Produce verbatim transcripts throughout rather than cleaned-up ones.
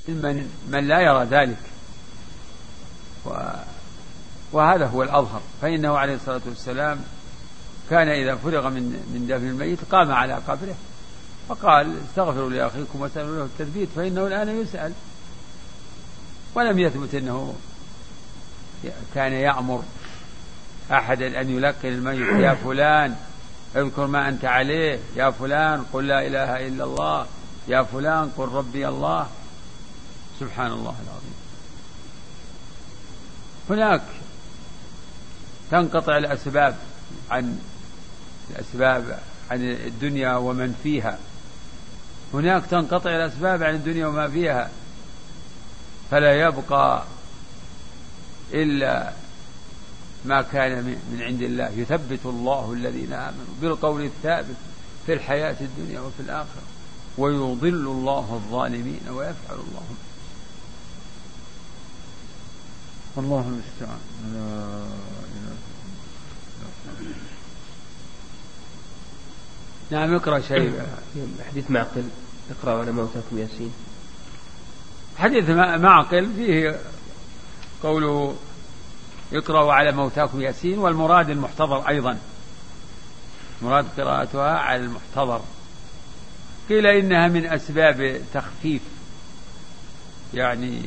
من, من لا يرى ذلك، وهذا هو الأظهر. فإنه عليه الصلاة والسلام كان إذا فرغ من من دفن الميت قام على قبره فقال استغفروا لأخيكم وسألوا له التثبيت فإنه الآن يسأل. ولم يثبت أنه كان يأمر أحدا أن يلقن الميت يا فلان اذكر ما أنت عليه، يا فلان قل لا إله إلا الله، يا فلان قل ربي الله. سبحان الله العظيم. هناك تنقطع الأسباب عن الأسباب عن الدنيا ومن فيها، هناك تنقطع الأسباب عن الدنيا وما فيها، فلا يبقى إلا ما كان من عند الله. يثبت الله الذين آمنوا بالقول الثابت في الحياة الدنيا وفي الآخرة ويضل الله الظالمين ويفعل الله. الله المستعان. نعم اقرأ شيء. حديث معقل اقرأوا على موتاكم ياسين. حديث معقل فيه قوله اقرأوا على موتاكم ياسين، والمراد المحتضر أيضا، مراد قراءتها على المحتضر. قيل إنها من أسباب تخفيف، يعني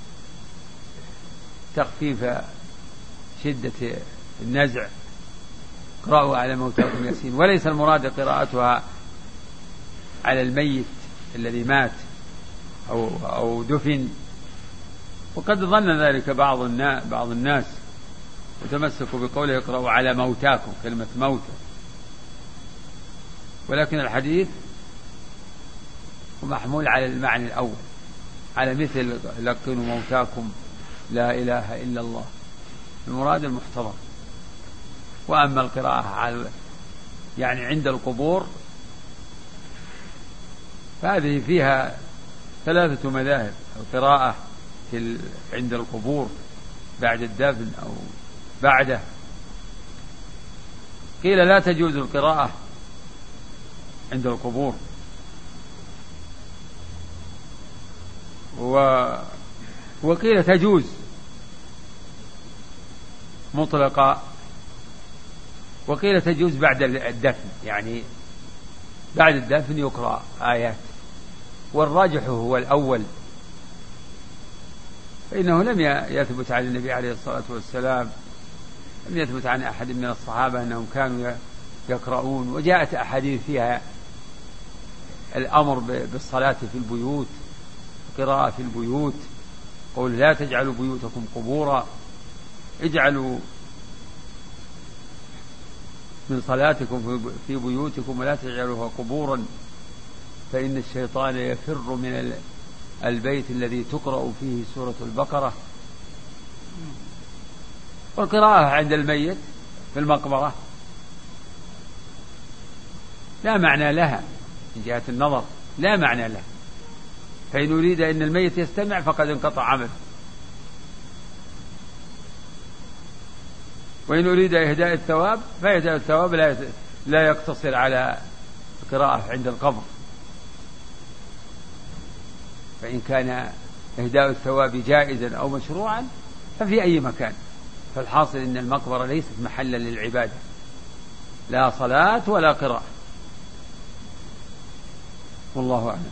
تخفيف شدة النزع، اقرأوا على موتاكم ياسين، وليس المراد قراءتها على الميت الذي مات أو, أو دفن. وقد ظن ذلك بعض الناس, بعض الناس وتمسكوا بقوله اقرأوا على موتاكم، كلمة موت، ولكن الحديث محمول على المعنى الأول، على مثل لقنوا موتاكم لا إله إلا الله، المراد المحتضر. وأما القراءة على يعني عند القبور فهذه فيها ثلاثة مذاهب. القراءة في عند القبور بعد الدفن أو بعده، قيل لا تجوز القراءة عند القبور، وقيل تجوز مطلقة، وقيل تجوز بعد الدفن، يعني بعد الدفن يقرأ آيات، والراجح هو الأول، فإنه لم يثبت عن النبي عليه الصلاة والسلام، لم يثبت عن أحد من الصحابة أنهم كانوا يقرؤون. وجاءت أحاديث فيها الأمر بالصلاة في البيوت، قراءة في البيوت، قول لا تجعلوا بيوتكم قبورا، اجعلوا من صلاتكم في بيوتكم ولا تجعلوها قبورا فإن الشيطان يفر من البيت الذي تقرأ فيه سورة البقرة. والقراءة عند الميت في المقبرة لا معنى لها من جهة النظر، لا معنى لها، فإن أريد أن الميت يستمع فقد انقطع عمله، وإن أريد إهداء الثواب فإهداء الثواب لا لا يقتصر على قراءة عند القبر، فإن كان إهداء الثواب جائزا أو مشروعا ففي أي مكان. فالحاصل أن المقبرة ليست محلا للعبادة، لا صلاة ولا قراءة، والله أعلم.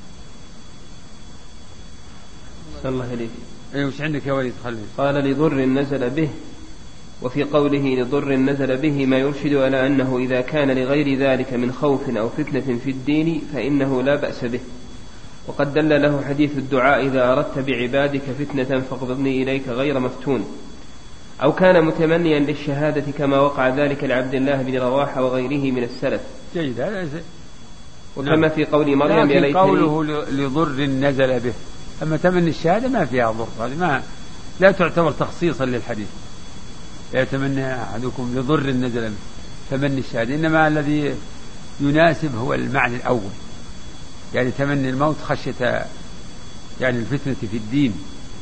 صلى الله عليه. أي وش عندك يا وليد؟ خلي. قال لضر نزل به، وفي قوله لضر نزل به ما يرشد على أنه إذا كان لغير ذلك من خوف أو فتنة في الدين فإنه لا بأس به. وقد دل له حديث الدعاء إذا أردت بعبادك فتنة فاقبضني إليك غير مفتون، أو كان متمنيا للشهادة كما وقع ذلك لعبد الله بن رواحة وغيره من السلف. جيد هذا. وكما في قول مريم يا ليتني، قوله لضر نزل به، أما تمني الشهادة ما فيها ضر، هذه ما لا تعتبر تخصيصا للحديث. يتمنى أحدكم لضر نزل به تمني الشهادة، إنما الذي يناسب هو المعنى الأول، يعني تمني الموت خشية يعني الفتنة في الدين.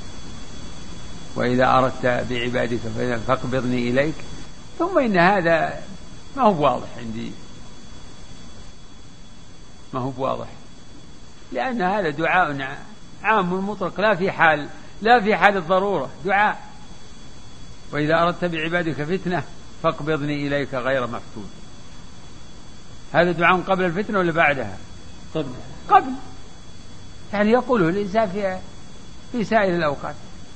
وإذا أردت بعبادك فاقبضني إليك. ثم إن هذا ما هو واضح عندي، ما هو واضح، لأن هذا دعاء عام مطلق، لا في حال لا في حال الضرورة، دعاء. وإذا أردت بعبادك فتنة فاقبضني إليك غير مفتون. هذا دعاء قبل الفتنة ولا بعدها؟ قبل قبل يعني يقوله الإنسان في في سائر الأوقات.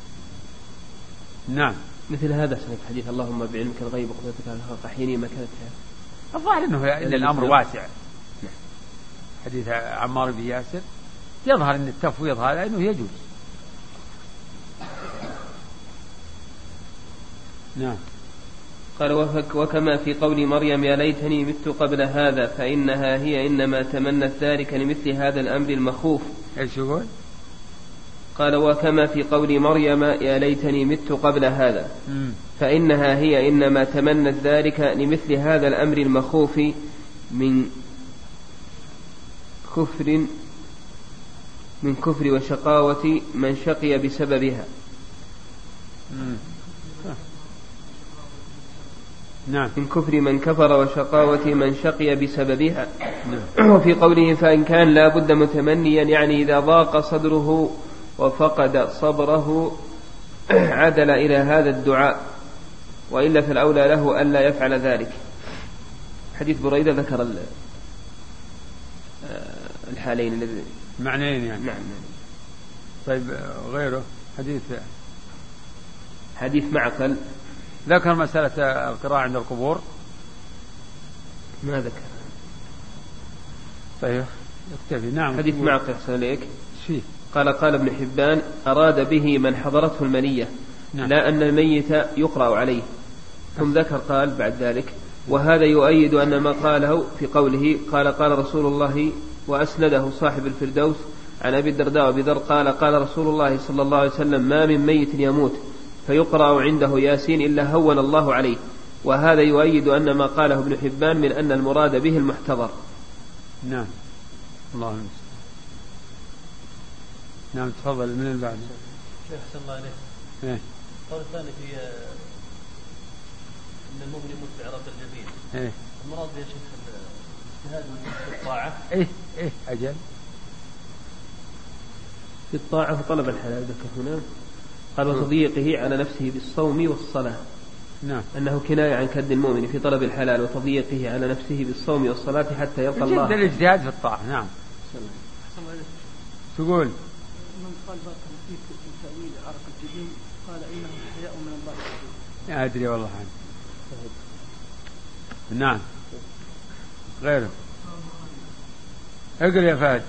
نعم. مثل هذا حديث اللهم بعلمك الغيب وقدرتك على الخلق أحيني ما كانت. الظاهر أنه إن الأمر واسع. حديث عمار بن ياسر يظهر أن التفويض هذا أنه يجوز. نعم. قال وكما في قول مريم يا ليتني مت قبل هذا فإنها هي إنما تمنت ذلك لمثل هذا الأمر المخوف. ايش يقول؟ قال وكما في قول مريم يا ليتني مت قبل هذا م. فإنها هي إنما تمنت ذلك لمثل هذا الأمر المخوف من كفر من كفر وشقاوة من شقي بسببها. م. نعم. من كفر من كفر وشقاوة من شقي بسببها. نعم. وفي قوله فإن كان لا بد متمنيا يعني إذا ضاق صدره وفقد صبره عدل إلى هذا الدعاء، وإلا فالأولى له ألا يفعل ذلك. حديث بريدة ذكر الحالين الذي معنيين يعني. نعم. طيب غيره حديث حديث معقل ذكر مسألة القراءة عند القبور. ما ذكر. طيب اكتفي. نعم. حديث معقل أحسن إليك. شيء قال قال ابن حبان أراد به من حضرته المنية. نعم. لا أن الميت يقرأ عليه. ثم ذكر قال بعد ذلك وهذا يؤيد أن ما قاله في قوله قال قال رسول الله وأسنده صاحب الفردوس عن أبي الدرداء وأبي ذر قال قال رسول الله صلى الله عليه وسلم ما من ميت يموت فيقرأ عنده ياسين إلا هون الله عليه. وهذا يؤيد أن ما قاله ابن حبان من أن المراد به المحتضر. نعم. الله المستعان. نعم. تفضل من البعد. شيخ أحسن الله عليك. إيه. قول الثاني في أن المؤمن يموت بعرق الجبين. إيه. المراد يا شيخ الاجتهاد في الطاعة. إيه إيه أجل. في الطاعة وطلب الحلال ذكر هنا. قال وتضييقه على نفسه بالصوم والصلاة. نعم. أنه كناية عن كد المؤمن في طلب الحلال وتضييقه على نفسه بالصوم والصلاة حتى يلقى الله. جد الاجتهاد في الطاعة. نعم. تقول من قال بارك فيك في تأويل عرق الجبين قال إنه حياء من الله. لا أدري والله عنه. نعم. غيره. اقرأ يا فهد.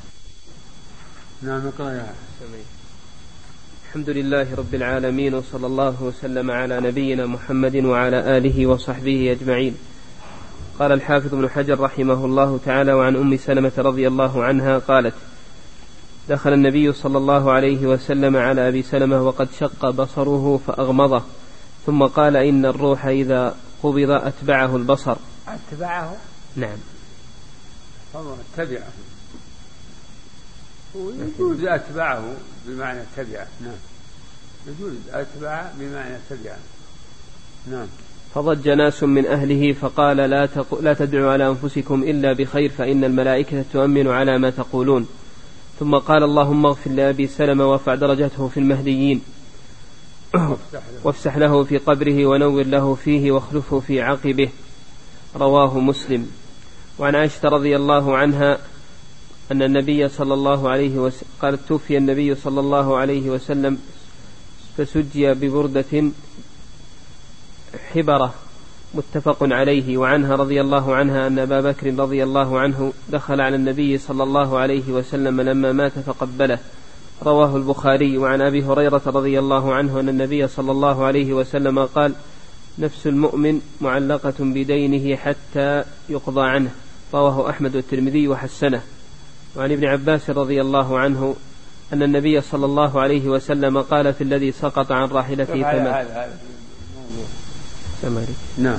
نعم اقرأ يا سمي. الحمد لله رب العالمين وصلى الله وسلم على نبينا محمد وعلى آله وصحبه أجمعين. قال الحافظ ابن حجر رحمه الله تعالى وعن أم سلمة رضي الله عنها قالت دخل النبي صلى الله عليه وسلم على أبي سلمة وقد شق بصره فأغمضه ثم قال إن الروح إذا قبض أتبعه البصر. أتبعه؟ نعم. أتبعه يجوز أتبعه بمعنى تبعه. نعم. يجوز أتبع بمعنى تبعه. نعم. فضج ناس من أهله فقال لا, تق... لا تدعوا على أنفسكم إلا بخير فإن الملائكة تؤمن على ما تقولون. ثم قال اللهم اغفر لأبي سلمة وارفع درجته في المهديين وافسح له في قبره ونور له فيه واخلفه في عقبه. رواه مسلم. وعن عائشة رضي الله عنها أن النبي صلى الله عليه وسلم قالت توفي النبي صلى الله عليه وسلم فسجي ببردة حبرة متفق عليه. وعنها رضي الله عنها أن أبا بكر رضي الله عنه دخل على النبي صلى الله عليه وسلم لما مات فقبله. رواه البخاري. وعن أبي هريرة رضي الله عنه أن النبي صلى الله عليه وسلم قال نفس المؤمن معلقة بدينه حتى يقضى عنه. رواه أحمد والترمذي وحسنه. وعن ابن عباس رضي الله عنه أن النبي صلى الله عليه وسلم قال في الذي سقط عن راحلته فمات. نعم.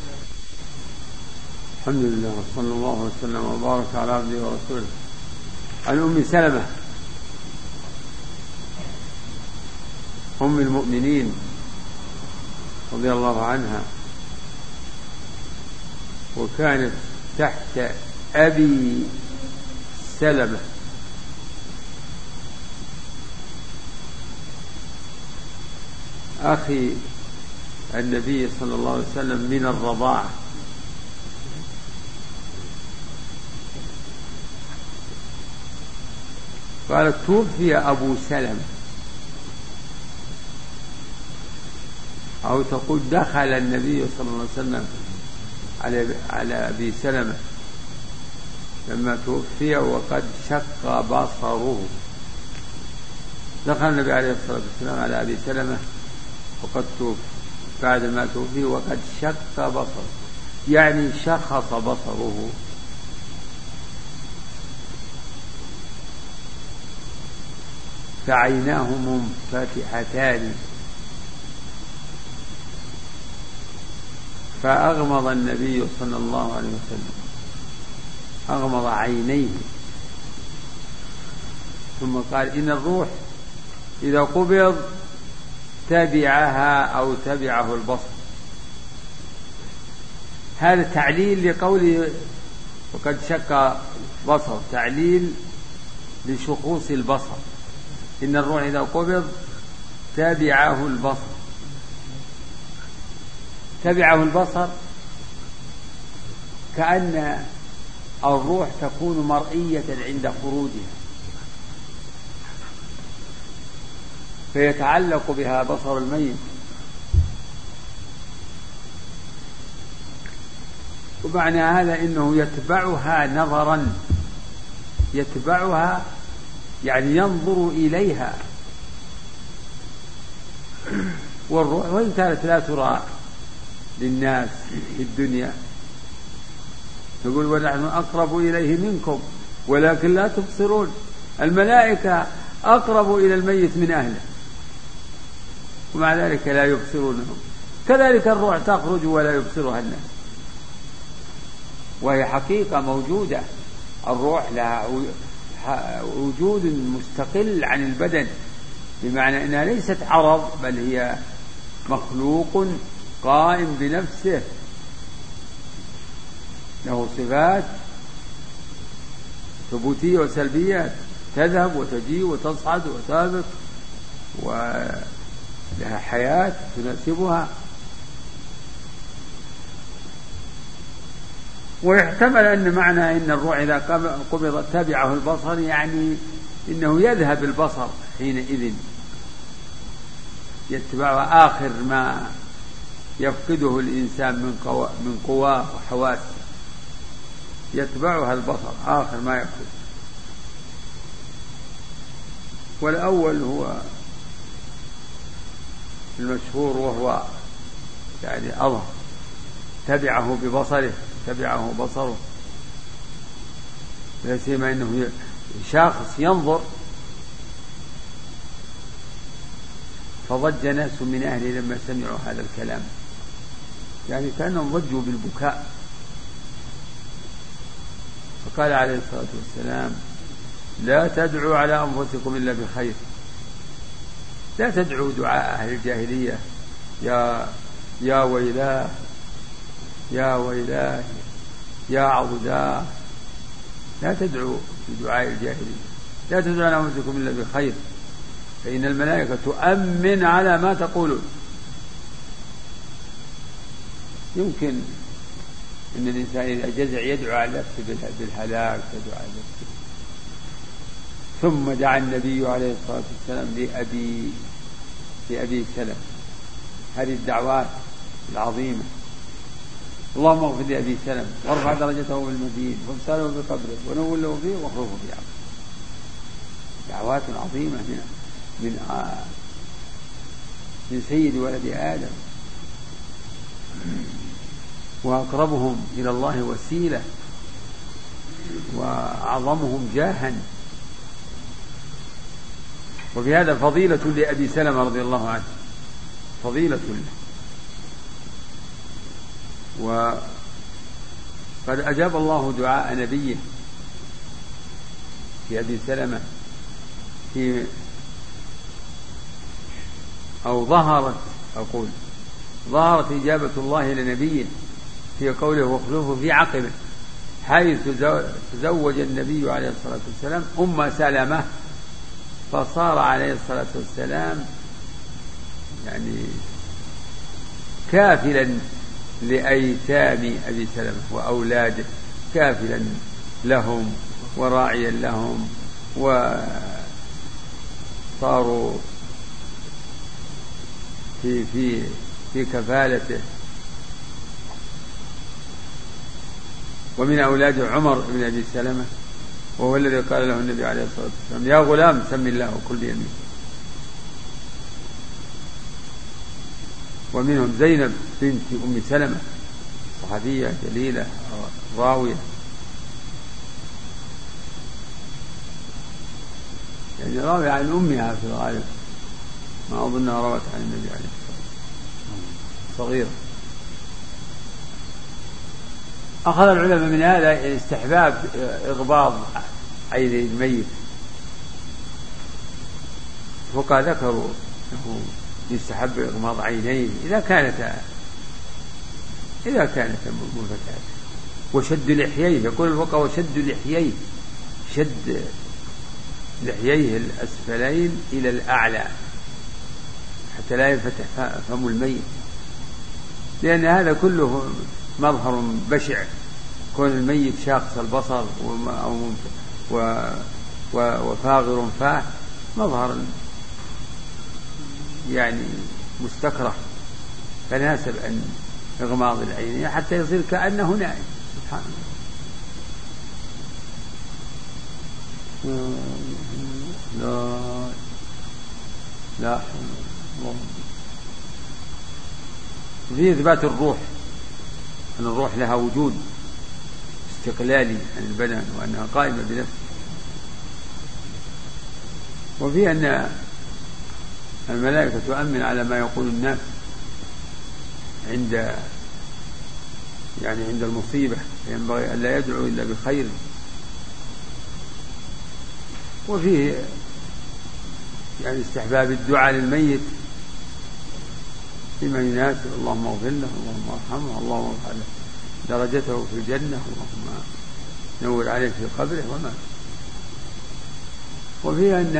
الحمد لله وصلى الله وسلم وبارك على عبده ورسوله. عن أم سلمة أم المؤمنين رضي الله عنها وكانت تحت أبي سلمة أخي النبي صلى الله عليه وسلم من الرضاعة، قال توفي أبو سلمة، أو تقول دخل النبي صلى الله عليه وسلم على أبي سلمة لما توفي وقد شق بصره. دخل النبي عليه الصلاة والسلام على أبي سلمة وقد توفي، بعد ما توفي وقد شق بصره، يعني شخص بصره. فعيناه منفتحتان، فأغمض النبي صلى الله عليه وسلم، أغمض عينيه، ثم قال إن الروح إذا قبض تبعها أو تبعه البصر. هذا تعليل لقوله وقد شق بصر، تعليل لشخوص البصر. إن الروح إذا قبض تبعه البصر، تبعه البصر كأن الروح تكون مرئية عند خروجها، فيتعلق بها بصر الميت. ومعنى هذا إنه يتبعها نظرا، يتبعها يعني ينظر إليها. والروح وإن كانت لا ترى للناس في الدنيا، يقول ونحن أقرب إليه منكم ولكن لا تبصرون. الملائكة أقرب إلى الميت من أهله ومع ذلك لا يبصرونه. كذلك الروح تخرج ولا يبصرها الناس، وهي حقيقة موجودة. الروح لها وجود مستقل عن البدن، بمعنى أنها ليست عرض، بل هي مخلوق قائم بنفسه، له صفات ثبوتية وسلبيات، تذهب وتجي وتصعد وتهبط، ولها حياة تناسبها. ويحتمل أن معنى إن الروح إذا قبض تبعه البصر يعني إنه يذهب البصر حينئذ، يتبع آخر ما يفقده الإنسان من قوى من قواه وحواسه، يتبعها البصر آخر ما يفقد. والأول هو المشهور وهو يعني أظهر، تبعه ببصره، تبعه بصره، لا سيما أنه شخص ينظر. فضج ناس من أهله لما سمعوا هذا الكلام، يعني كأنهم ضجوا بالبكاء. فقال عليه الصلاة والسلام لا تدعوا على أنفسكم إلا بخير، لا تدعوا دعاء أهل الجاهلية يا يا ويلاه يا ويلاه يا عضداه، لا تدعوا بدعاء الجاهلية، لا تدعوا على أنفسكم إلا بخير، فإن الملائكة تؤمن على ما تقولون. يمكن أن الإنسان إذا جزع يدعو على نفسه بالهلاك، يدعو على نفسه. ثم دعا النبي عليه الصلاة والسلام لأبي لأبي سلمة، هذه الدعوات العظيمة: اللهم اغفر لأبي سلمة وارفع درجته بالمدين وامسله بقبره ونور له فيه واخلفه في عمله. دعوات عظيمة من من آه من سيد ولد آدم، وأقربهم إلى الله وسيلة وأعظمهم جاها. وفي هذا فضيلة لأبي سلمة رضي الله عنه، فضيلة له. وقد أجاب الله دعاء نبيه في أبي سلمة، في أو ظهرت أقول ظهرت إجابة الله لنبيه في قوله واخلفه في عقبه، حيث تزوج النبي عليه الصلاة والسلام أم سلمة، فصار عليه الصلاة والسلام يعني كافلا لأيتام أبي سلمة وأولاده، كافلا لهم وراعيا لهم، وصاروا في في في كفالته. ومن أولاده عمر بن أبي سلمة، وهو الذي قال له النبي عليه الصلاة والسلام: يا غلام سم الله وكل بيمين. ومنهم زينب بنت أم سلمة، صحابية جليلة راوية، يعني راوية عن أمها في الغالب، ما أظنها روت عن النبي عليه الصلاة والسلام، صغيرة. أخذ العلماء من هذا استحباب إغباض عين الميت، فقه ذكروا أنه يستحب إغماض عينيه إذا كانت إذا كانت منفتحة، وشد لحييه، يقول الفقهاء وشد لحييه، شد لحييه الأسفلين إلى الأعلى حتى لا ينفتح فم الميت، لأن هذا كله مظهر بشع، كون الميت شاخص البصر وفاغر فاه، مظهر يعني مستكره، فناسب أن إغماض العين حتى يصير كأنه نائم. سبحان الله. لا لا في إثبات الروح، أن الروح لها وجود استقلالي عن البدن، وأنها قائمة بنفسها. وفي أن الملائكة تؤمن على ما يقول الناس عند يعني عند المصيبة، ينبغي أن لا يدعو إلا بخير. وفيه يعني استحباب الدعاء للميت فيما يناسب: اللهم اغفر له، اللهم ارحمه، اللهم ارفع درجته في الجنة، اللهم نور عليه في قبره وما. وفيه أن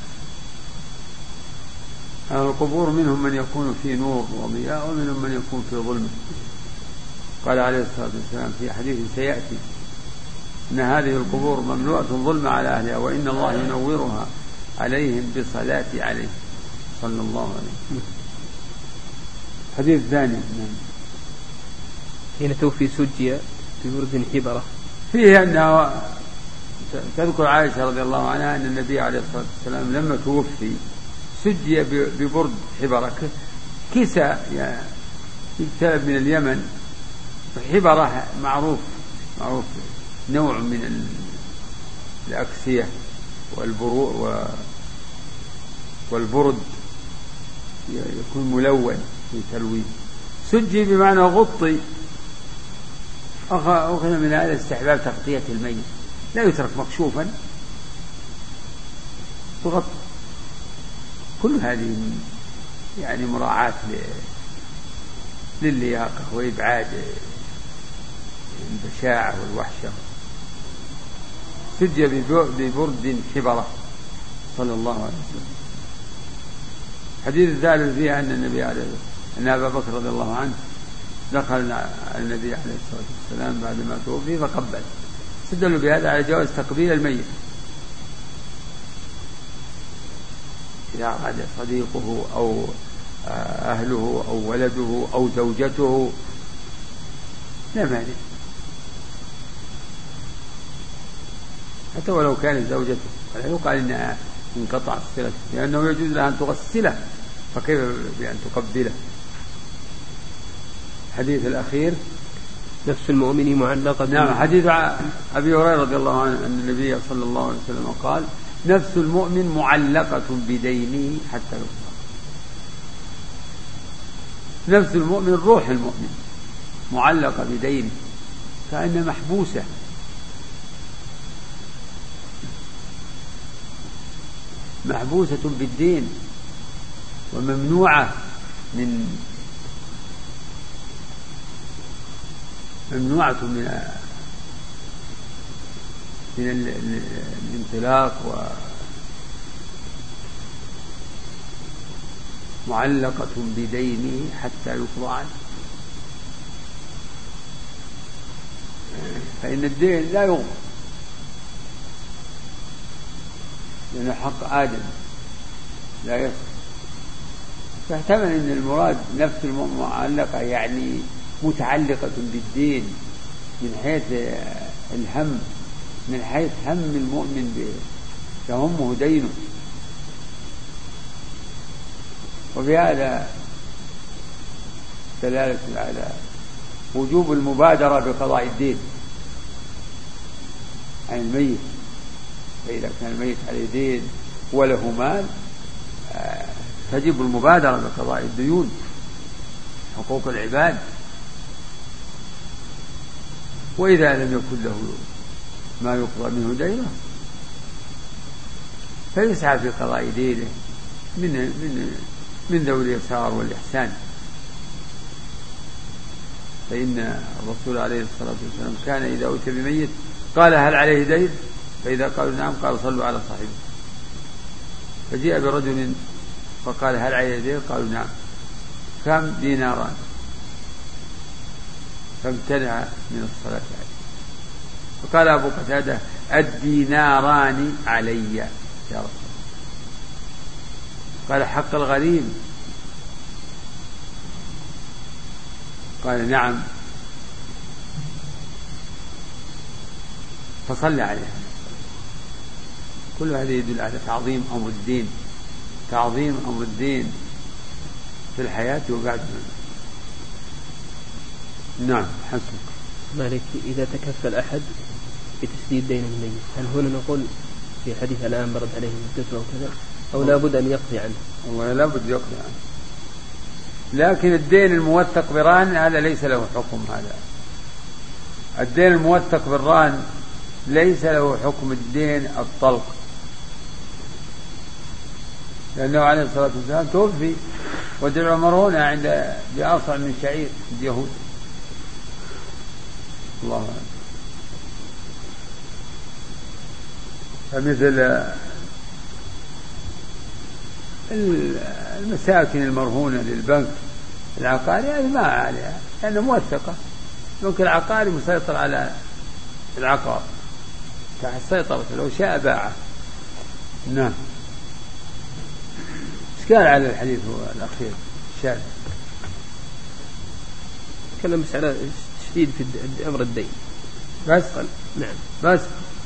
أهل القبور منهم من يكون في نور وضياء، ومنهم من يكون في ظلمة. قال عليه الصلاة والسلام في حديث سيأتي أن هذه القبور مملوءة ظلمة على أهلها، وإن الله ينورها عليهم بصلاة عليه صلى الله عليه وسلم. حديث ثاني: حين توفي سجي ببرد حبرة، فيه أنه تذكر عائشة رضي الله عنها أن النبي عليه الصلاة والسلام لما توفي سجي ببرد حبرة، كسى يكتب من اليمن، حبرة معروف معروف نوع من الأكسية والبرد يكون ملون في تلوين. سجي بمعنى غطي. أخذ من هذا استحباب تغطية الميت، لا يترك مكشوفا، تغطى. كل هذه يعني مراعاة للياقة وإبعاد البشاعة والوحشة. سجي ببرد حبرة صلى الله عليه وسلم. حديث الثالث فيها أن النبي عليه أن أبا بكر رضي الله عنه دخل النبي عليه الصلاة والسلام بعد ما توفي فقبل. استدلوا بهذا على جواز تقبيل الميت إذا أراد صديقه أو أهله أو ولده أو زوجته، لا مانع، حتى ولو كانت زوجته، ولا يقال إنها انقطع الصلة، لأنه يجوز لها أن تغسله، فكيف بأن تقبله؟ الحديث الأخير: نفس المؤمن معلقة. نعم، حديث أبي هريرة رضي الله عنه أن النبي صلى الله عليه وسلم قال: نفس المؤمن معلقة بدينه حتى يقضى. نفس المؤمن، روح المؤمن، معلقة بدينه، كأنها محبوسة. محبوسة بالدين، وممنوعة من ممنوعة من من الانطلاق معلقة بدينه حتى يقضى عنه، فإن الدين لا يغفر لأنه حق آدم لا يصح. فاحتمل أن المراد نفس المعلقة يعني متعلقة بالدين من حيث الهم، من حيث هم المؤمن يهمه دينه. وفي هذا دلالة على وجوب المبادرة بقضاء الدين عن الميت، فإذا كان الميت عليه دين وله مال تجب المبادرة بقضاء الديون، حقوق العباد. وإذا لم يكن له ما يقضى منه دينه فيسعى في قضاء دينه من من من ذوي اليسار والإحسان. فإن الرسول عليه الصلاة والسلام كان إذا أتي بميت قال هل عليه دين؟ فإذا قالوا نعم قال صلوا على صاحبه. فجاء برجل فقال هل عليه دين؟ قالوا نعم. كم؟ ديناران. فامتنع من الصلاة عليه. فقال أبو قتادة الديناران علي يا رسول الله. قال حق الغريم؟ قال نعم. فصلى عليها. كل هذا يدل على تعظيم أمر الدين، تعظيم أمر الدين في الحياة وبعد. نعم حسنك. مالك إذا تكفل أحد بتسديد دين الميت هل هنا نقول في حديث الآن برد عليه مدته وكذا أو لا بد أن يقضي عنه؟ والله لا بد يقضي عنه، لكن الدين الموثق برهن هذا ليس له حكم. هذا الدين الموثق بالرهن ليس له حكم الدين الطلق، لأنه عليه الصلاة والسلام توفي ودرع مرهونة عند بأصع من شعير اليهود. الله أكبر. فمثل المساكن المرهونة للبنك العقاري هذه ما عليها لأنها موثقة. البنك العقاري مسيطر على العقار تحت سيطرته، لو شاء باعه. نعم. إشكال على الحديث هو الأخير الشاذ. تكلم بس على التشديد في أمر الدين بس. نعم بس.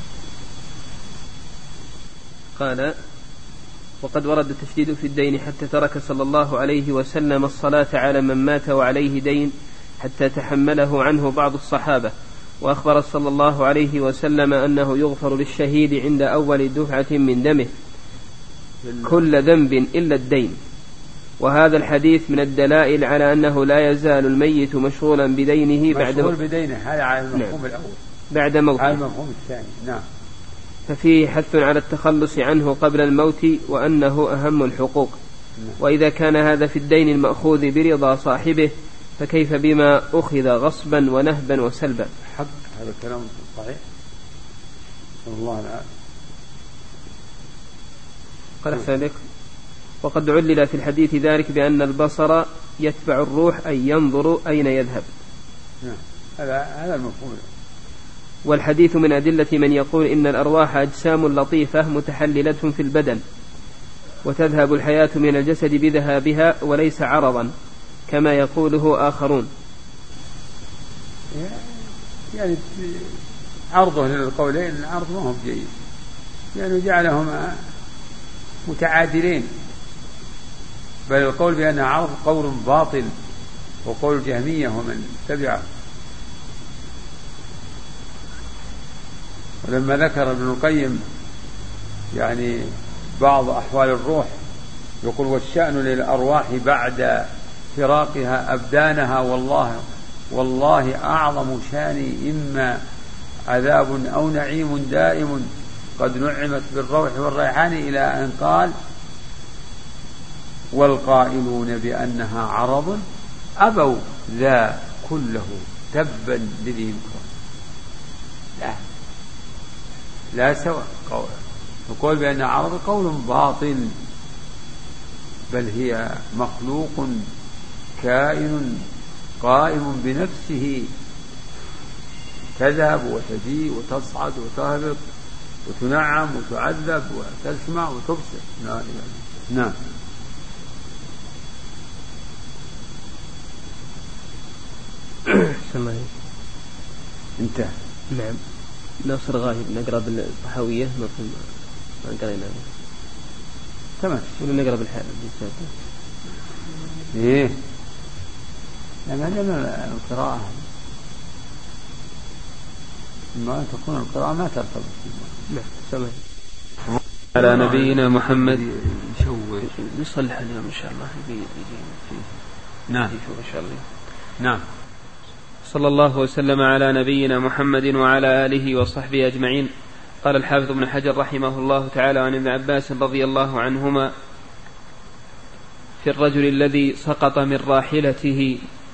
قال وقد ورد التشديد في الدين حتى ترك صلى الله عليه وسلم الصلاة على من مات وعليه دين حتى تحمله عنه بعض الصحابة. وأخبر صلى الله عليه وسلم أنه يغفر للشهيد عند أول دفعة من دمه كل ذنب إلا الدين. وهذا الحديث من الدلائل على أنه لا يزال الميت مشغولا بدينه بعد مشغول بدينه. هذا على المفهوم الأول بعد موته. على المفهوم الثاني. نعم. ففيه حث على التخلص عنه قبل الموت وأنه أهم الحقوق. نعم. وإذا كان هذا في الدين المأخوذ برضا صاحبه فكيف بما أخذ غصبا ونهبا وسلبا؟ حق هذا الكلام صحيح. الله العافية. قال أحسن لك. وقد علل في الحديث ذلك بأن البصر يتبع الروح أي ينظر أين يذهب. نعم. هذا هذا المفهوم. والحديث من أدلة من يقول إن الأرواح أجسام لطيفة متحللة في البدن وتذهب الحياة من الجسد بذهابها وليس عرضا كما يقوله آخرون. يعني عرضه للقولين العرض ما هو جيد، يعني جعلهما متعادلين، بل القول بأن عرض قول باطل وقول الجهمية ومن تبعه. ولما ذكر ابن القيم يعني بعض أحوال الروح يقول والشأن للأرواح بعد فراقها أبدانها والله والله أعظم شان إما عذاب أو نعيم دائم قد نعمت بالروح والريحان إلى أن قال والقائلون بأنها عرض أبوا ذا كله تبا لذي ينكر. لا لا سواء. القول بأنها عرض قول باطل بل هي مخلوق كائن قائم بنفسه، تذهب وتجيء وتصعد وتهبط وتنعم وتعذب وتسمع وتبصر. لا نعم. انتهى. نعم. ناصر غايب نقرأ بالطحاوية مثل ما قرينا تمام، ولا نقرأ بالحال ايه؟ لما عندنا القراءة ما تكون القراءة ما ترتبط. نعم تمام. على نبينا محمد نشوف نصلح اليوم إن شاء الله يجي فيه. نعم إن شاء الله. نعم. صلى الله وسلم على نبينا محمد وعلى آله وصحبه أجمعين. قال الحافظ ابن حجر رحمه الله تعالى عن ابن عباس رضي الله عنهما في الرجل الذي سقط من راحلته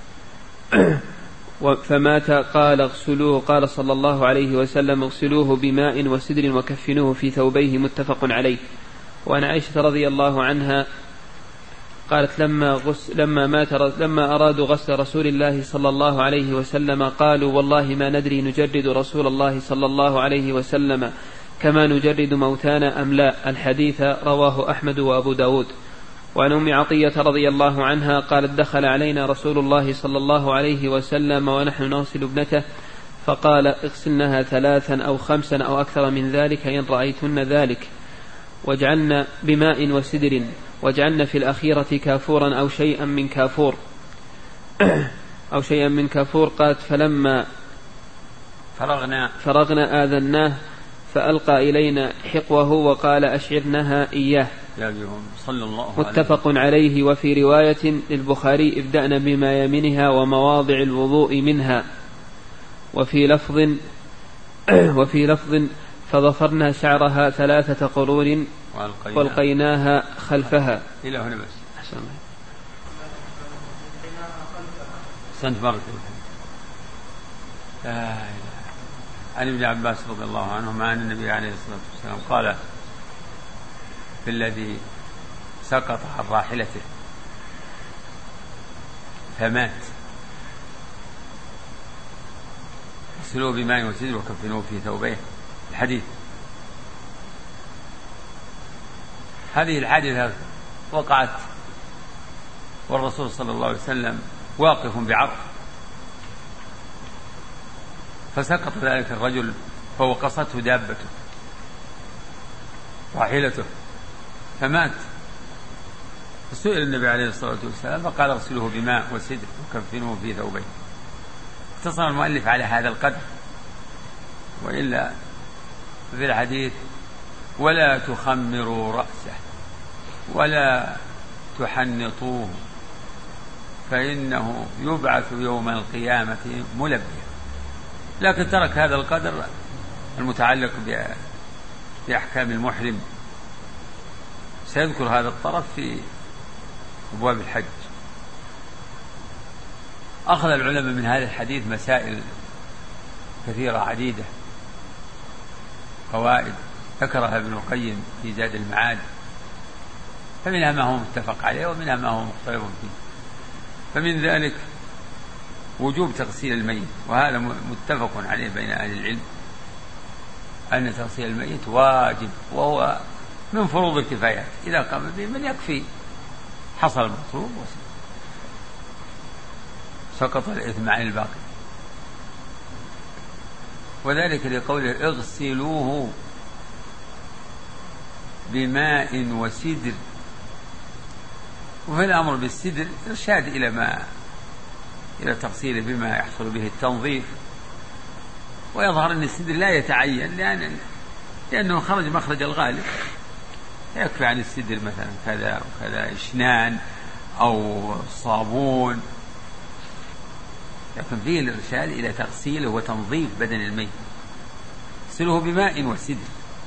فمات قال اغسلوه، قال صلى الله عليه وسلم اغسلوه بماء وسدر وكفنوه في ثوبيه، متفق عليه. وعن عائشة رضي الله عنها قالت لما, غس لما, مات لما أرادوا غسل رسول الله صلى الله عليه وسلم قالوا والله ما ندري نجرد رسول الله صلى الله عليه وسلم كما نجرد موتانا أم لا. الحديث رواه أحمد وأبو داود. وعن أم عطية رضي الله عنها قالت دخل علينا رسول الله صلى الله عليه وسلم ونحن نغسل ابنته فقال اغسلنها ثلاثا أو خمسا أو أكثر من ذلك إن رأيتن ذلك، واجعلن بماء وسدر، واجعلن في الأخيرة كافورا أو شيئا من كافور أو شيئا من كافور. قالت فلما فرغنا, فرغنا آذناه فألقى إلينا حقوه وقال أشعرنها إياه، صلى الله عليه. متفق عليه. وفي رواية للبخاري ابدأنا بما يمنها ومواضع الوضوء منها. وفي لفظ وفي لفظ فضفرنا شعرها ثلاثة قرون والقيناها خلفها. إلى هنا بس. أحسن. سنت مرة. لا إله. عن ابن عباس رضي الله عنهما عن النبي عليه الصلاة والسلام قال في الذي سقط عن راحلته فمات اغسلوه بماء وسدر وكفنوه في ثوبيه. الحديث. هذه الحادثة وقعت والرسول صلى الله عليه وسلم واقف بعرف، فسقط ذلك الرجل فوقصته دابته راحلته فمات. فسئل النبي عليه الصلاة والسلام فقال اغسلوه بماء وسدر وكفنوه في ثوبيه. اختصر المؤلف على هذا القدر، وإلا في الحديث ولا تخمروا رأسه ولا تحنطوه فإنه يبعث يوم القيامة ملبيا. لكن ترك هذا القدر المتعلق بأحكام المحرم. سيذكر هذا الطرف في أبواب الحج. أخذ العلماء من هذا الحديث مسائل كثيرة عديدة، قواعد ذكرها ابن القيم في زاد المعاد، فمنها ما هو متفق عليه ومنها ما هو مختلف فيه. فمن ذلك وجوب تغسيل الميت، وهذا متفق عليه بين أهل العلم أن تغسيل الميت واجب، وهو من فروض الكفايات. إذا قام به من يكفي حصل المطلوب سقط الإثم عن الباقي. وذلك لقوله اغسلوه بماء وسدر. وفي الأمر بالسدر إرشاد إلى ما إلى تغسيله بما يحصل به التنظيف. ويظهر أن السدر لا يتعين لأن لأنه خرج مخرج الغالب، يكفي عن السدر مثلا كذا وكذا إشنان أو صابون، لكن فيه الإرشاد إلى تغسيله وتنظيف بدن الميت. اغسلوه بماء وسدر.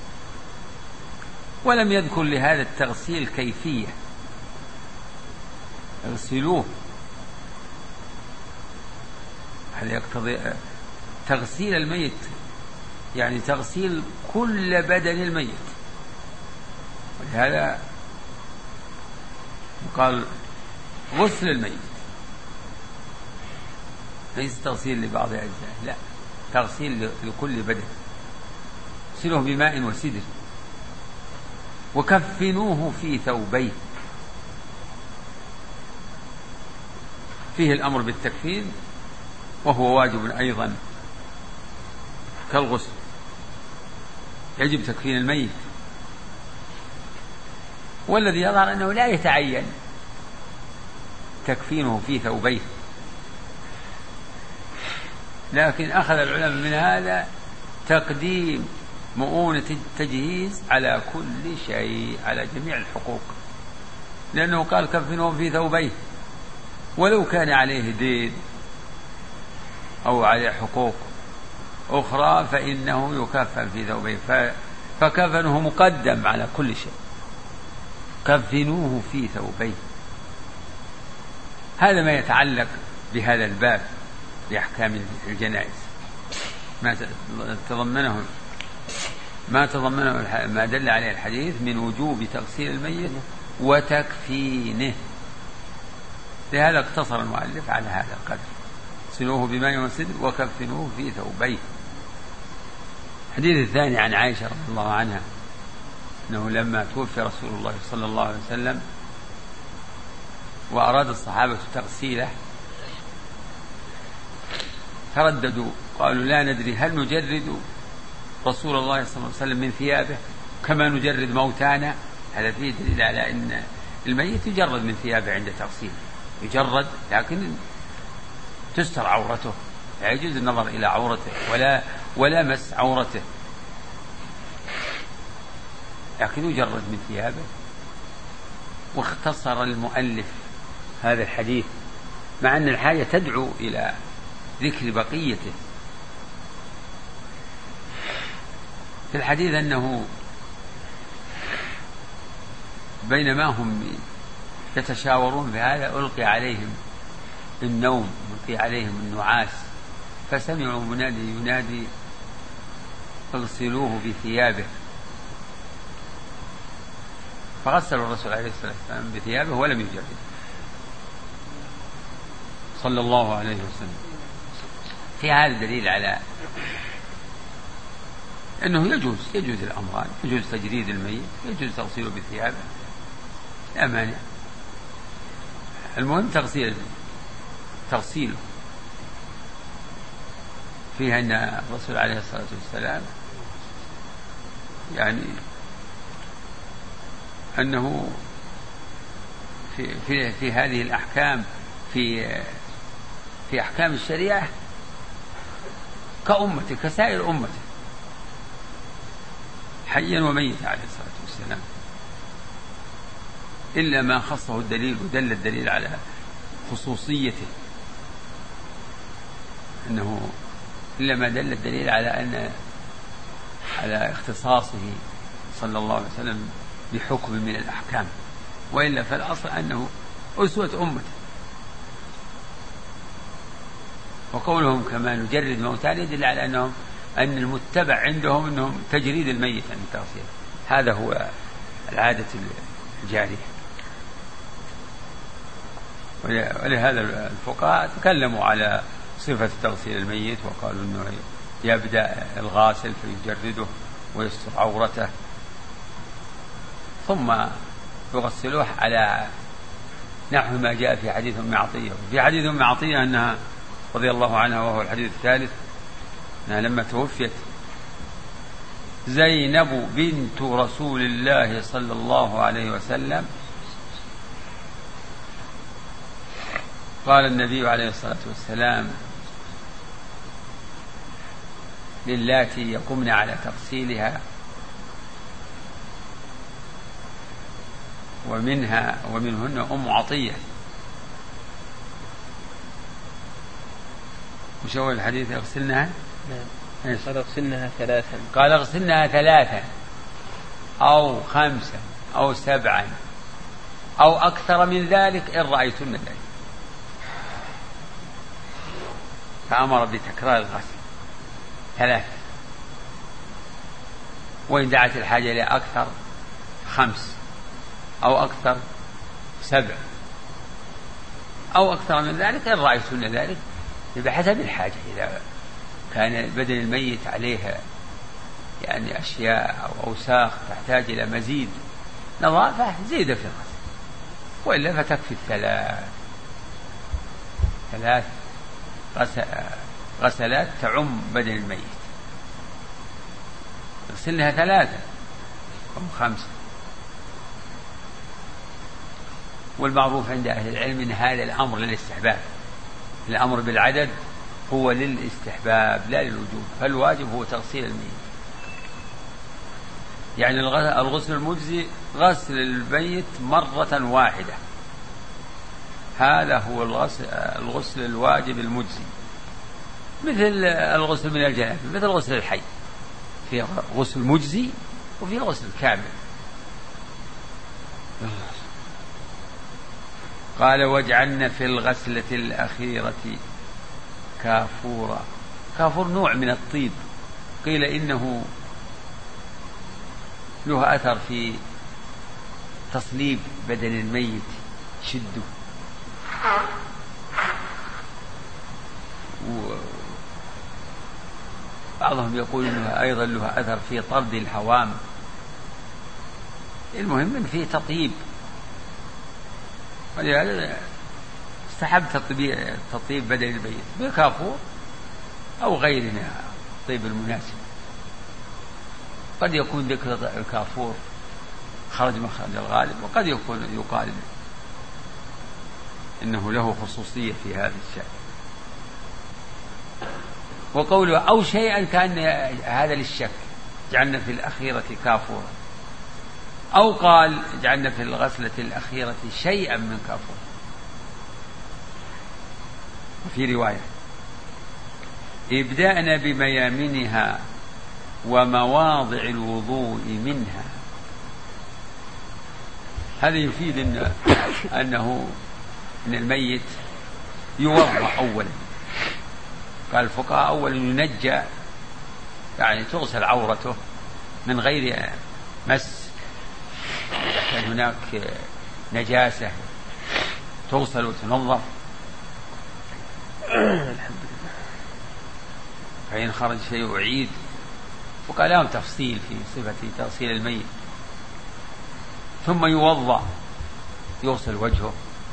ولم يذكر لهذا التغسيل كيفية. اغسلوه هذا يقتضي تغسيل الميت، يعني تغسيل كل بدن الميت. ولهذا وقال غسل الميت ليس تغسيل لبعض أجزاء، لا، تغسيل لكل بدن، غسله بماء وسدر. وكفنوه في ثوبيه، فيه الأمر بالتكفين وهو واجب أيضا كالغسل، يجب تكفين الميت. والذي يظهر أنه لا يتعين تكفينه في ثوبيه، لكن أخذ العلماء من هذا تقديم مؤونة التجهيز على كل شيء، على جميع الحقوق، لأنه قال كفنه في ثوبيه، ولو كان عليه دين أو عليه حقوق أخرى فإنه يكفن في ثوبيه، فكفنه مقدم على كل شيء، كفنوه في ثوبيه. هذا ما يتعلق بهذا الباب بأحكام الجنائز، ما تضمنه ما تضمنه ما دل عليه الحديث من وجوب تغسيل الميت وتكفينه. لهذا اقتصر المؤلف على هذا القدر، غسلوه بماء وسدر وكفنوه في ثوبيه. الحديث الثاني عن عائشة رضي الله عنها أنه لما توفي رسول الله صلى الله عليه وسلم وأراد الصحابة تغسيله ترددوا، قالوا لا ندري هل نجرد رسول الله صلى الله عليه وسلم من ثيابه كما نجرد موتانا. هذا فيه دليل على أن الميت يجرد من ثيابه عند تغسيله، يجرد لكن تستر عورته، لا يجوز النظر إلى عورته ولا ولا مس عورته، لكن يجرد من ثيابه. واختصر المؤلف هذا الحديث مع أن الحاجة تدعو إلى ذكر بقيته. في الحديث أنه بينما هم يتشاورون بهذا ألقي عليهم النوم، ألقي عليهم النعاس، فسمعوا منادي ينادي اغسلوه بثيابه، فغسلوا الرسول عليه الصلاة والسلام بثيابه ولم يجرد صلى الله عليه وسلم. في هذا دليل على أنه يجوز يجوز الأمران، يجوز تجريد الميت، يجوز تغسيله بثيابه، لا مانع. المهم تغسيل تغسيله. فيها أن الرسول عليه الصلاة والسلام يعني أنه في, في, في هذه الأحكام في في أحكام الشريعة كأمته كسائر أمته حيا وميتا عليه الصلاة والسلام، إلا ما خصه الدليل ودل الدليل على خصوصيته، أنه إلا ما دل الدليل على أن على اختصاصه صلى الله عليه وسلم بحكم من الأحكام، وإلا فالأصل أنه أسوة أمته. وقولهم كما نجرد موتان يدل على أنهم أن المتبع عندهم أنهم تجريد الميت عن التغسيل، هذا هو العادة الجارية. ولهذا الفقهاء تكلموا على صفة تغسيل الميت وقالوا أنه يبدأ الغاسل فيجرده ويستر عورته ثم يغسلوه على نحو ما جاء في حديث أم عطية. في حديث أم عطية أنها رضي الله عنها وهو الحديث الثالث أنها لما توفيت زينب بنت رسول الله صلى الله عليه وسلم قال النبي عليه الصلاة والسلام للاتي يقمن على تغسيلها ومنها ومنهن أم عطية. وش هو الحديث؟ اغسلنها قال اغسلنها ثلاثا قال اغسلنها ثلاثا أو خمسا أو سبعا أو أكثر من ذلك إن رأيتن ذلك، فأمر بتكرار الغسل ثلاث، وإن دعت الحاجة إلى أكثر خمس أو أكثر سبع أو أكثر من ذلك إن رأيتن ذلك، بحسب الحاجة. إذا كان بدن الميت عليها يعني أشياء أو أوساخ تحتاج إلى مزيد نظافة زيد في الغسل، وإلا فتكفي الثلاث ثلاث غسلات تعم بدن الميت، يغسلها ثلاثة أو خمسة. والمعروف عند أهل العلم أن هذا الأمر للاستحباب، الأمر بالعدد هو للاستحباب لا للوجوب، فالواجب هو تغسيل الميت. يعني الغسل المجزي غسل الميت مرة واحدة، هذا هو الغسل, الغسل الواجب المجزي، مثل الغسل من الجنابة، مثل غسل الحي، في غسل مجزي وفي غسل كامل. قال واجعلن في الغسلة الأخيرة كافورا. كافور نوع من الطيب، قيل إنه له أثر في تصليب بدن الميت شده، وبعضهم يقول إنه أيضا له أثر في طرد الهوام. المهم إن فيه تطيب، ولهذا استحب تطيب بدن الميت بكافور أو غيره من الطيب المناسب. قد يكون ذكر الكافور خرج مخرج الغالب، وقد يكون يقال إنه له خصوصية في هذا الشأن. وقوله أو شيئا كان هذا للشك، جعلنا في الأخيرة كافورا، أو قال جعلنا في الغسلة الأخيرة شيئا من كافور. وفي رواية ابدأنا بميامنها ومواضع الوضوء منها. هذا يفيد إن أنه أن الميت يوضأ أولا. قال الفقهاء أولا ينجى، يعني تغسل عورته من غير مس، كان هناك نجاسة تغسل وتنظف، فإن خرج شيء أعيد. وقال لهم تفصيل في صفة تغسيل الميت. ثم يوضأ، يغسل وجهه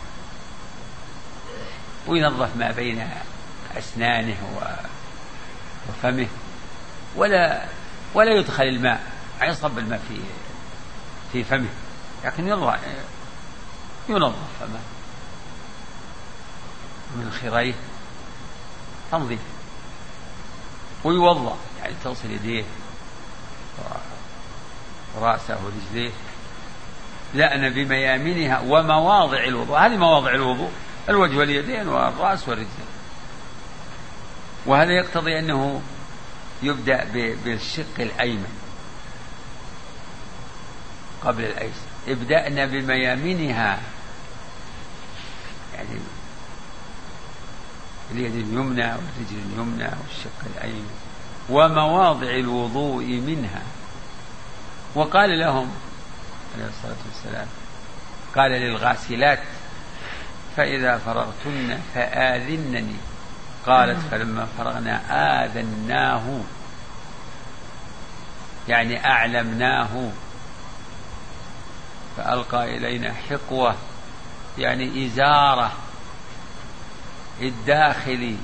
وينظف ما بين أسنانه وفمه، ولا ولا يدخل الماء، يعني يصب الماء في في فمه، لكن ينظف فمه من خريه تنظيف. ويوضأ، يعني تغسل يديه ورأسه ورجليه. لأن بميامنها ومواضع الوضوء، هذه مواضع الوضوء الوجه واليدين والرأس والرجلين. وهذا يقتضي أنه يبدأ بالشق الأيمن قبل الأيسر. ابدأنا بميامنها، يعني اليد اليمنى والرجل اليمنى والشق الأيمن، ومواضع الوضوء منها. وقال لهم عليه الصلاة والسلام، قال للغاسلات فإذا فرغتن فآذنني. قالت فلما فرغنا آذناه، يعني أعلمناه. فألقى إلينا حقوة، يعني إزارة الداخلي،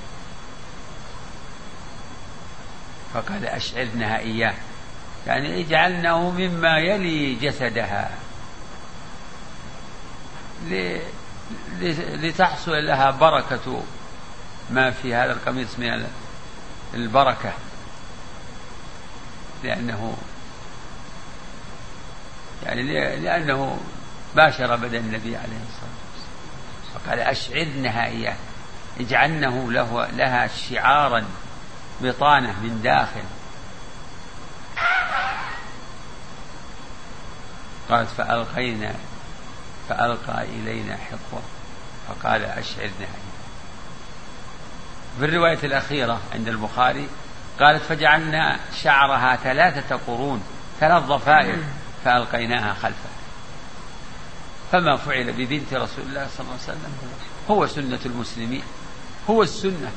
فقال أشعرنها إياه، يعني اجعلناه مما يلي جسدها لتحصل لها بركة ما في هذا القميص من البركة، لأنه يعني لأنه باشر بدن النبي عليه الصلاة والسلام. فقال أشعرنها إياه، اجعلنه له لها شعارا بطانة من داخل. قالت فألقينا فألقى إلينا حقوة، فقال أشعرنها إياه. في الرواية الأخيرة عند البخاري قالت فجعلنا شعرها ثلاثة قرون، ثلاث ضفائر، فألقيناها خلفه. فما فعل ببنت رسول الله صلى الله عليه وسلم هو سنة المسلمين، هو السنة.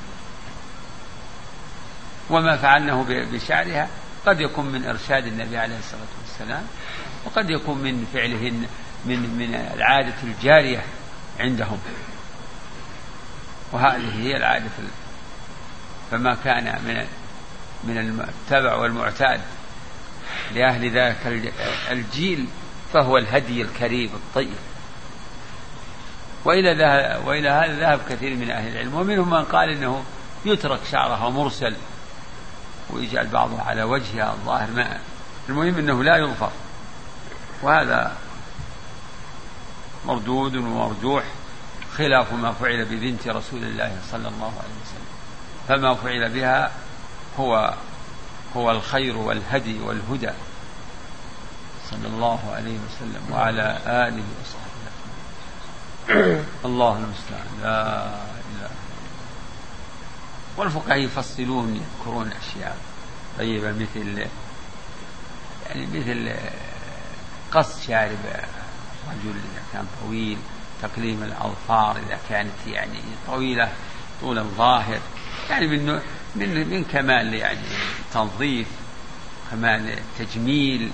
وما فعلناه بشعرها قد يكون من إرشاد النبي عليه الصلاة والسلام، وقد يكون من فعلهن من من العادة الجارية عندهم، وهذه هي العادة. فما كان من من المتبع والمعتاد لأهل ذاك الجيل فهو الهدي الكريم الطيب. وإلى ذهب وإلى هذا ذهب كثير من أهل العلم، ومنهم من قال إنه يترك شعرها مرسل ويجعل بعضه على وجهها الظاهر، ما المهم إنه لا يغفر، وهذا مردود ومرجوح خلاف ما فعل ببنت رسول الله صلى الله عليه وسلم. فما فعل بها هو هو الخير والهدي والهدى صلى الله عليه وسلم وعلى آله وصحبه. الله المستعان، لا إله. والفقهاء يفصلون يذكرون أشياء طيبة مثل يعني مثل قص شارب الرجل إذا كان طويل، تقليم الأظفار إذا كانت يعني طويلة طول الظاهر، يعني من من من كمال يعني تنظيف، كمال تجميل.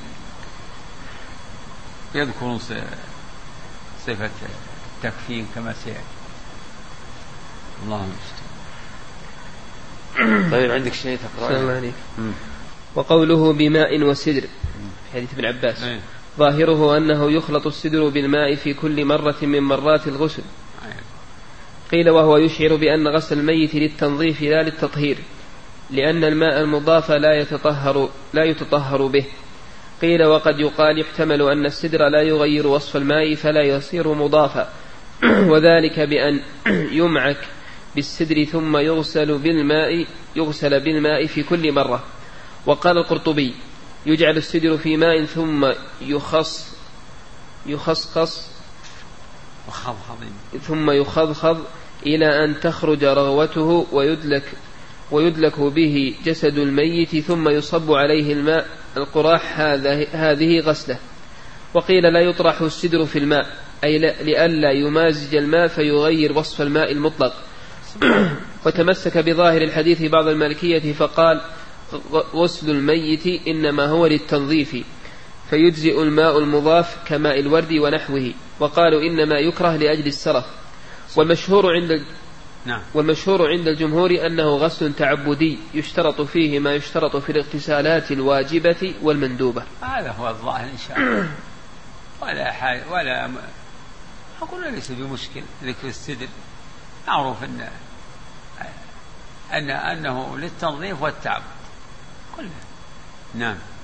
يذكرون صفة التكفين كما سيأتي. الله المستعان. طيب عندك شيء تقرأه؟ وقوله بماء وسدر حديث ابن عباس أيه. ظاهره أنه يخلط السدر بالماء في كل مرة من مرات الغسل. أيه. قيل وهو يشعر بأن غسل الميت للتنظيف لا للتطهير، لأن الماء المضاف لا يتطهر لا يتطهر به. قيل وقد يقال يحتمل أن السدر لا يغير وصف الماء فلا يصير مضافا، وذلك بأن يمعك بالسدر ثم يغسل بالماء يغسل بالماء في كل مرة. وقال القرطبي يجعل السدر في ماء ثم يخص يخصقص ثم يخضخض إلى أن تخرج رغوته ويدلك ويدلك به جسد الميت ثم يصب عليه الماء القراح، هذه غسله. وقيل لا يطرح السدر في الماء، أي لئلا يمازج الماء فيغير وصف الماء المطلق. وتمسك بظاهر الحديث بعض المالكية فقال غسل الميت إنما هو للتنظيف فيجزئ الماء المضاف كماء الورد ونحوه. وقالوا إنما يكره لأجل السرف. والمشهور عند نعم. والمشهور عند الجمهور أنه غسل تعبدي يشترط فيه ما يشترط في الاغتسالات الواجبة والمندوبة. هذا هو الظاهر إن شاء الله. ولا حاجة ولا أقول ليس بمشكل ذكر السدر، معروف أن أن أنه للتنظيف والتعبد كله. نعم.